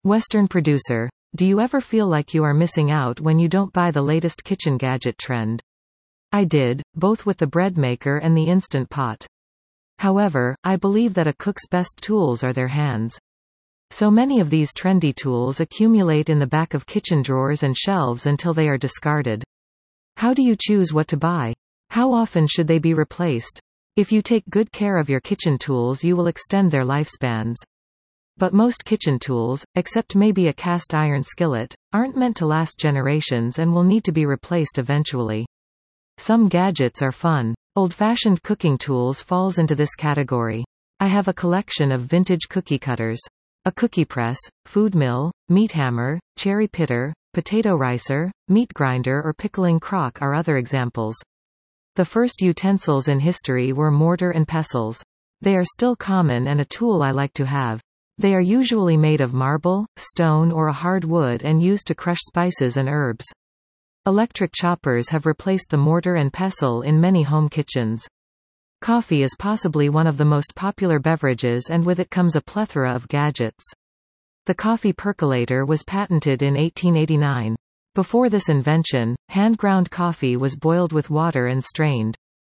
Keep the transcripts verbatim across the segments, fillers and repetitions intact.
Western producer. Do you ever feel like you are missing out when you don't buy the latest kitchen gadget trend? I did, both with the bread maker and the Instant Pot. However, I believe that a cook's best tools are their hands. So many of these trendy tools accumulate in the back of kitchen drawers and shelves until they are discarded. How do you choose what to buy? How often should they be replaced? If you take good care of your kitchen tools, you will extend their lifespans. But most kitchen tools, except maybe a cast iron skillet, aren't meant to last generations and will need to be replaced eventually. Some gadgets are fun. Old-fashioned cooking tools falls into this category. I have a collection of vintage cookie cutters. A cookie press, food mill, meat hammer, cherry pitter, potato ricer, meat grinder or pickling crock are other examples. The first utensils in history were mortar and pestles. They are still common and a tool I like to have. They are usually made of marble, stone or a hard wood and used to crush spices and herbs. Electric choppers have replaced the mortar and pestle in many home kitchens. Coffee is possibly one of the most popular beverages, and with it comes a plethora of gadgets. The coffee percolator was patented in eighteen eighty-nine. Before this invention, hand-ground coffee was boiled with water and strained.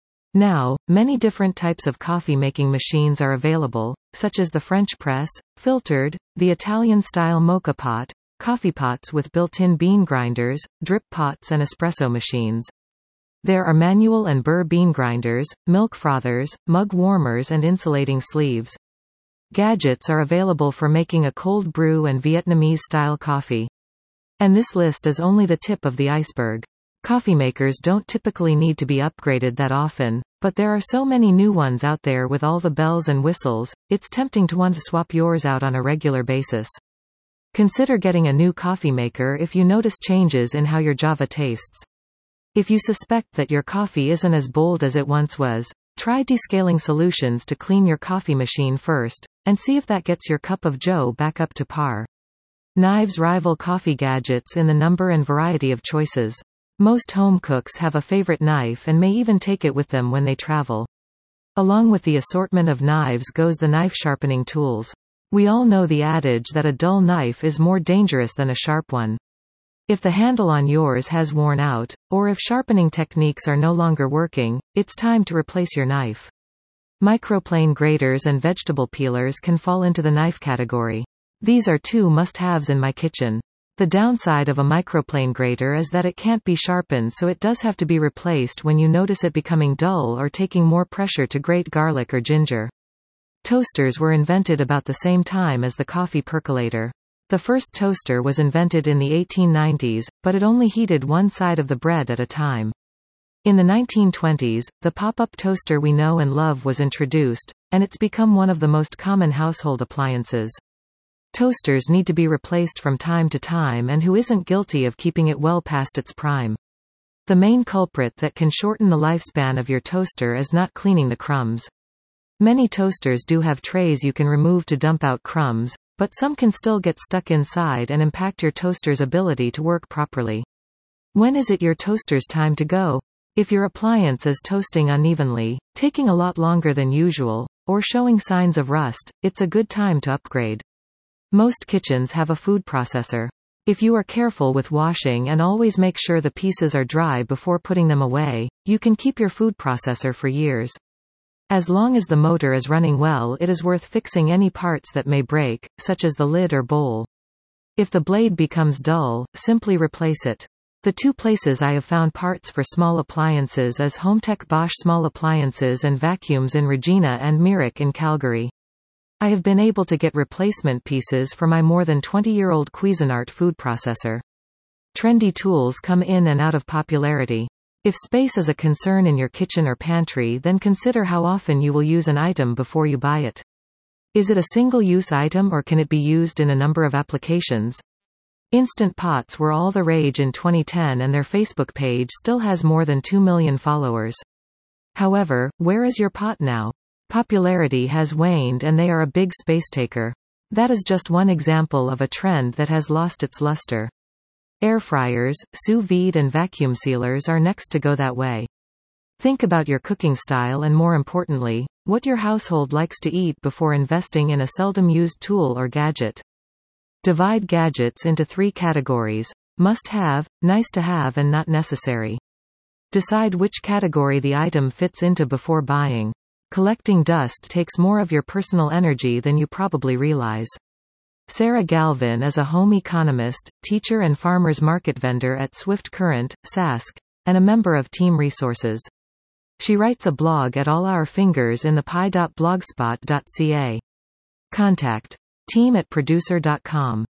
Now, many different types of coffee-making machines are available, such as the French press, filtered, the Italian-style mocha pot, coffee pots with built-in bean grinders, drip pots and espresso machines. There are manual and burr bean grinders, milk frothers, mug warmers and insulating sleeves. Gadgets are available for making a cold brew and Vietnamese-style coffee. And this list is only the tip of the iceberg. Coffee makers don't typically need to be upgraded that often, but there are so many new ones out there with all the bells and whistles, it's tempting to want to swap yours out on a regular basis. Consider getting a new coffee maker if you notice changes in how your Java tastes. If you suspect that your coffee isn't as bold as it once was, try descaling solutions to clean your coffee machine first, and see if that gets your cup of joe back up to par. Knives rival coffee gadgets in the number and variety of choices. Most home cooks have a favorite knife and may even take it with them when they travel. Along with the assortment of knives goes the knife sharpening tools. We all know the adage that a dull knife is more dangerous than a sharp one. If the handle on yours has worn out, or if sharpening techniques are no longer working, it's time to replace your knife. Microplane graters and vegetable peelers can fall into the knife category. These are two must-haves in my kitchen. The downside of a microplane grater is that it can't be sharpened, so it does have to be replaced when you notice it becoming dull or taking more pressure to grate garlic or ginger. Toasters were invented about the same time as the coffee percolator. The first toaster was invented in the eighteen nineties, but it only heated one side of the bread at a time. In the nineteen twenties, the pop-up toaster we know and love was introduced, and it's become one of the most common household appliances. Toasters need to be replaced from time to time, and who isn't guilty of keeping it well past its prime? The main culprit that can shorten the lifespan of your toaster is not cleaning the crumbs. Many toasters do have trays you can remove to dump out crumbs, but some can still get stuck inside and impact your toaster's ability to work properly. When is it your toaster's time to go? If your appliance is toasting unevenly, taking a lot longer than usual, or showing signs of rust, it's a good time to upgrade. Most kitchens have a food processor. If you are careful with washing and always make sure the pieces are dry before putting them away, you can keep your food processor for years. As long as the motor is running well, it is worth fixing any parts that may break, such as the lid or bowl. If the blade becomes dull, simply replace it. The two places I have found parts for small appliances is HomeTech Bosch Small Appliances and Vacuums in Regina and Mirek in Calgary. I have been able to get replacement pieces for my more than twenty-year-old Cuisinart food processor. Trendy tools come in and out of popularity. If space is a concern in your kitchen or pantry, then consider how often you will use an item before you buy it. Is it a single-use item or can it be used in a number of applications? Instant Pots were all the rage in twenty ten and their Facebook page still has more than two million followers. However, where is your pot now? Popularity has waned and they are a big space taker. That is just one example of a trend that has lost its luster. Air fryers, sous vide and vacuum sealers are next to go that way. Think about your cooking style and, more importantly, what your household likes to eat before investing in a seldom used tool or gadget. Divide gadgets into three categories: must-have, nice-to-have and not necessary. Decide which category the item fits into before buying. Collecting dust takes more of your personal energy than you probably realize. Sarah Galvin is a home economist, teacher and farmers market vendor at Swift Current, Sask, and a member of Team Resources. She writes a blog at all our fingers in the pie dot blogspot dot c a. Contact team at producer dot com.